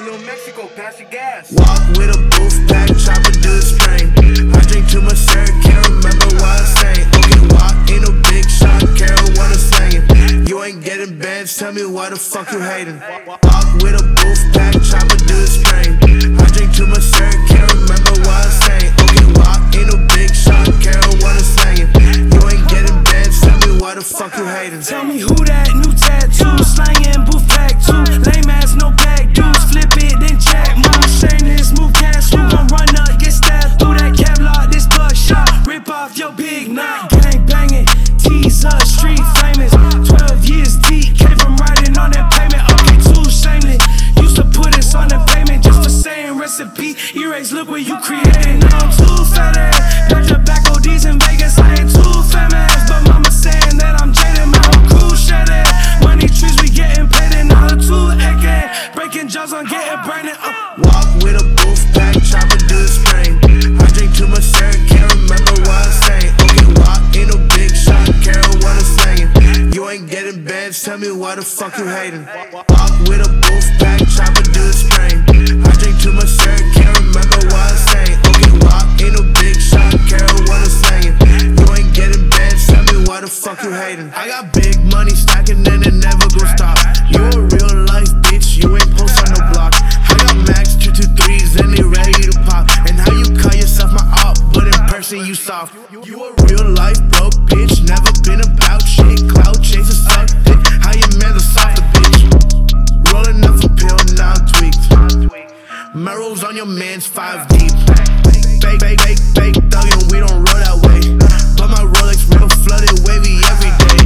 Little Mexico, pass the gas. Walk with a booth pack, chopper do the strain. I drink too much syrup, can't remember what I sang. Okay, walk, ain't no big shot, Carol wanna sing it. You ain't getting bands, tell me why the fuck you hating. Walk with a booth pack, chopper do the strain. I drink too much syrup, can't remember what I sang. Okay, walk, ain't no big shot, Carol wanna sing it. You ain't getting bands, tell me why the fuck you hating. Tell me who that, new tattoo, slanging booth pack too. Lame ass, no bag dudes, flip it, then check. Mama saying this, move cash, who gon' run up, get stabbed through that Kevlar, this bloodshot. Rip off your big knot, gang banging, teaser, street famous. 12 years deep, came from riding on that pavement. Okay, too shameless, used to put us on the pavement just for saying recipe. Erase, look what you created, now I'm too fat ass. Got tobacco D's in Vegas, I ain't too famous. But mama saying that I'm jaded, my whole crew shed it. Money trees, we getting paid and all the two again. Breaking jaws on getting burning up. Walk with a booth pack, chopper do the strain. I drink too much syrup, can't remember what I sang. Okay, walk, ain't no big shot, Carol wanna sing it. You ain't getting bands, tell me why the fuck you hating. Walk with a booth pack, chopper do the strain. I drink too much syrup, can't remember what I sang. Okay, walk, ain't no big shot, Carol wanna sing it. You ain't getting bands, tell me why the fuck you hating. I got big money stacking and it never gon' stop. You a real life bitch, you ain't post on no block. I got max 223s and they ready to pop. And how you call yourself my op, but in person you soft. You a real life broke bitch, never been about shit. Cloud chaser suck dick, how your man a softer bitch. Rolling up a pill, now I'm tweaked. Merrill's on your man's 5 deep. Fake, fake, fake, fake thuggin', we don't roll that way. But my Rolex real flooded, wavy every day.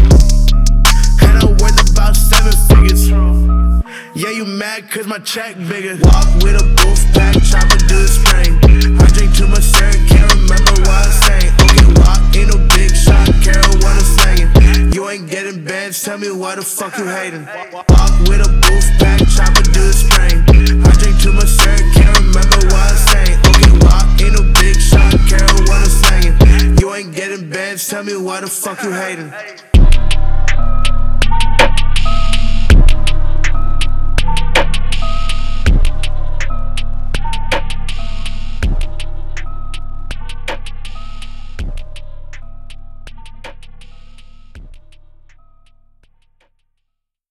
And I'm worth about 7 figures. Yeah, you mad cause my check bigger. Walk with a booth pack, chopper do the strain. I drink too much syrup, can't remember what I sang. Okay, walk, ain't no big shot, Carol wanna sing it. You ain't getting bands, tell me why the fuck you hating. Walk with a booth pack, chopper do the strain. I drink too much syrup, can't remember what I sang. Okay, walk, ain't no big shot, Carol wanna sing it. You ain't getting bands, tell me why the fuck you hating.